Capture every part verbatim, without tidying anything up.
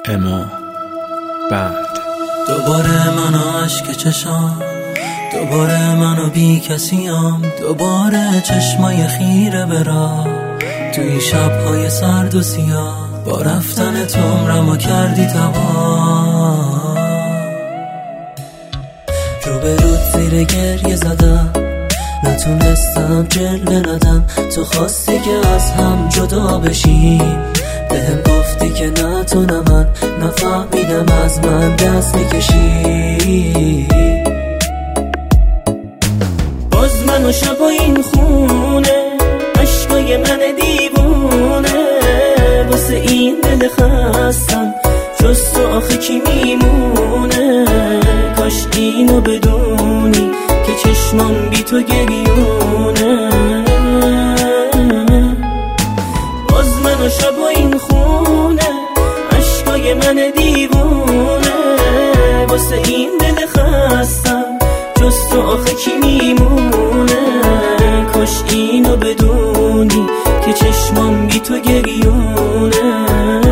اما بند. دوباره من و عشق چشام، دوباره من و بی کسیم، دوباره چشمای خیره برا توی شبهای سرد و سیاه. با رفتن تو عمرمو کردی تباه. رو به رود زیر گریه زدم، نتونستم جلوه ندم. تو خواستی که از هم جدا بشیم، بهم گفتی که نه تو نه من، نفهمیدم از من دست میکشی. باز من و شب و این خونه، عشقای من دیوونه، واسه این دل خستم جز تو آخه کی میمونه. کاش اینو بدونی که چشمام بی تو گریونه. باز من و شب و این خونه، عشقای من دیوونه، واسه این دل خستم جز تو آخه کی میمونه. کاش اینو بدونی که چشمام بی تو گریونه.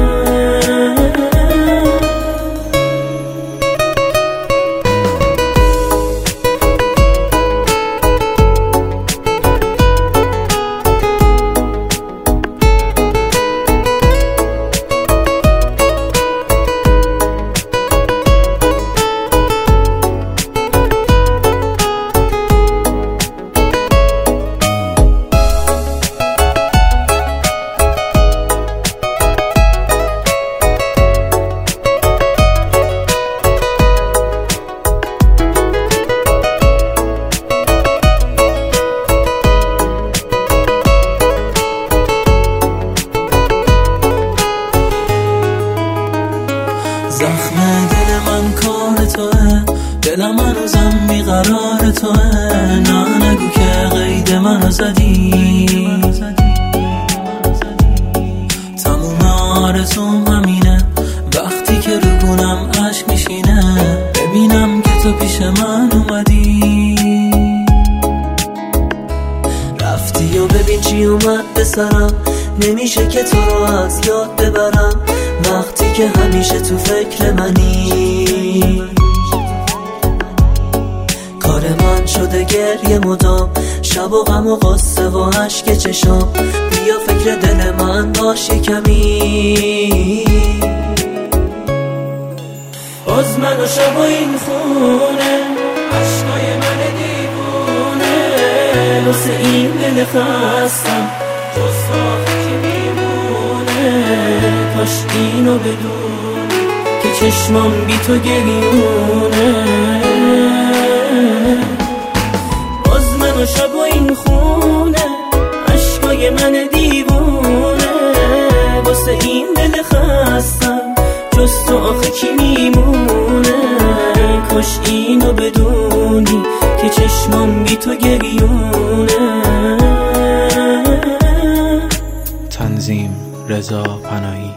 زخم دل من کار توه، دلم هنوزم بیقرار توه. نه نگو که قید منو زدی، تموم آرزوم همینه وقتی که رو گونم عشق میشینه، ببینم که تو پیش من اومدی. رفتی و ببین چی اومد به سرم، نمیشه که تو رو از یاد ببرم وقتی که همیشه تو فکر منی. کار من شده گریه مدام، شب و غم و غصه و عشق چشام. بیا فکر دل من باشی کمی. باز من و شب و این خونه، عشقای من دیوونه، واسه این دل خستم جز کی میمونه. کاش اینو بدونی که چشمام بی تو گریونه. باز من و شب و این خونه، عشقای من دیوونه، واسه این دل خستم جز تو آخه کی میمونه. کاش اینو بدونی که چشمام بی تو گریونه. تنظیم رضا پناهی.